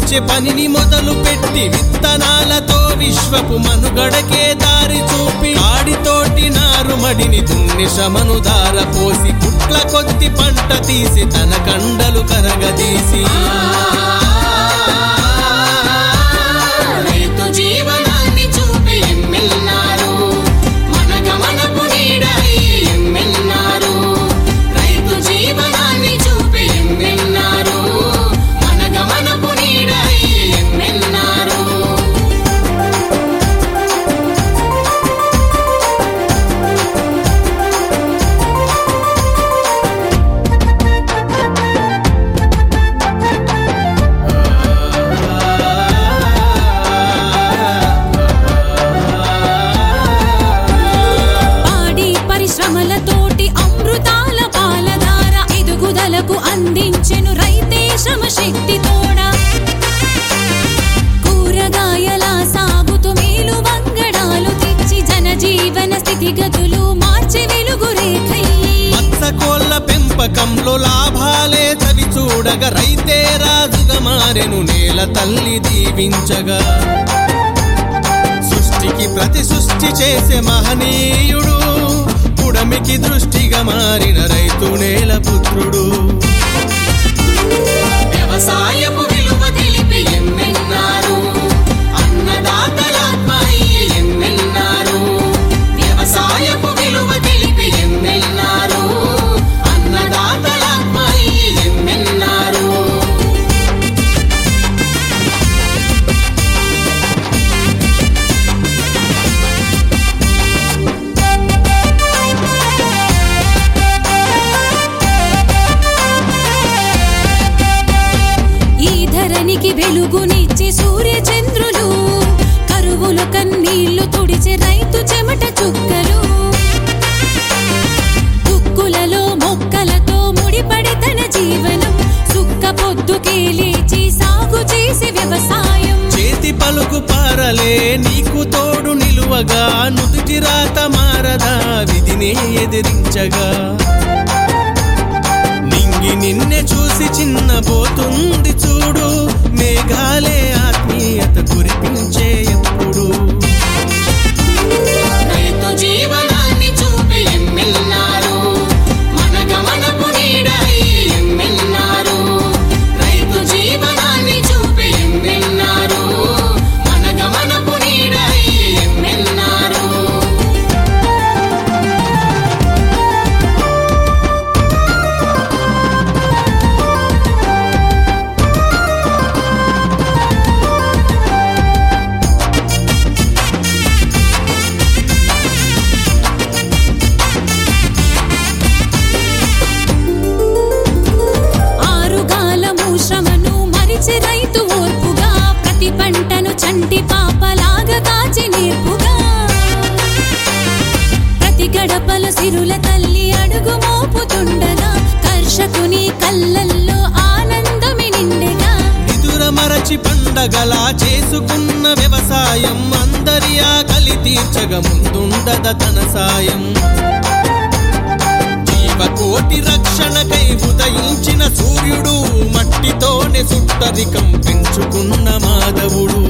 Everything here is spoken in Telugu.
పండించే పనిని మొదలు పెట్టి విత్తనాలతో విశ్వపు మనుగడకే దారి చూపి ఆడితోటి నారుమడిని దున్ని శ్రమను దారపోసి పుట్ల కొద్ది పంట తీసి తన కండలు కరగదీసి రైతు జీవనాన్ని చూపి ఎమ్మెల్నారు మన గమనపు నీడై ఎమ్మెల్నారు రైతు జీవనాన్ని చూపి ఎమ్మెల్నారు మన గమనపు నీడై ఎమ్మెల్నారు శ్రమలతోటి అమృతాల పాలధార ఎదుగుదలకు అందించెను రైతే శ్రమ శక్తి తోడా కూరగాయల సాగుతూ మేలు వంగడాలు తెచ్చి జనజీవన స్థితిగతులు మార్చి వెలుగు రేఖయ్యి మత్స్యకోళ్ల పెంపకంలో లాభాలే చవి చూడగా రైతే రాజుగా మారెను నేల తల్లి దీవించగా సృష్టికి ప్రతి సృష్టి చేసే మహనీయుడు పుడమికి దృష్టిగా మారిన రైతు నేల పుత్రుడు వ్యవసాయపు విలువ తెలిపి ఎమ్మెల్నారు అన్నదాతలాత్మై ఎమ్మెల్నారు వ్యవసాయపు విలువ తెలిపి ఎమ్మెల్నారు అన్నదాతలాత్మై ఎమ్మెల్నారు ధరణికి వెలుగునిచ్చే సూర్య చంద్రులు కరువుల కన్నీళ్లు తుడిచే రైతు చెమట చుక్కలు దుక్కులలో మొక్కలతో ముడిపడి తన జీవనం సుక్క పొద్దుకే లేచి సాగు చేసే వ్యవసాయం చేతి పలుకు పారలే నీకు తోడు నిలువగా నుదుటి రాత మారదా విధిని ఎదిరించగా నిన్నే చూసి చిన్నబోతుంది చూడు మేఘాలే ఆత్మీయత కురిపించే ఎప్పుడు రైతు జీవనాన్ని చూపి ఎమ్మెల్నారు మన గమనపు నీడై ఎమ్మెల్నారు రైతు జీవనాన్ని చూపి ఎమ్మెల్నారు మన గమనపు నీడై ఎమ్మెల్నారు రైతు ఓర్పుగా ప్రతి పంటను చంటి పాపలాగా కాచి నేర్పుగా ప్రతి గడపల సిరుల తల్లి అడుగు మోపుతుండగా కర్షకుని కళ్ళల్లో ఆనందమి నిండెగా నిదుర మరచి పండగలా చేసుకున్న వ్యవసాయం అందరి ఆకలి తీర్చగా ముందుండద తన సాయం కోటి రక్షణకై ఉదయించిన సూర్యుడు మట్టితోనే సుట్టరికం పెంచుకున్న మాధవుడు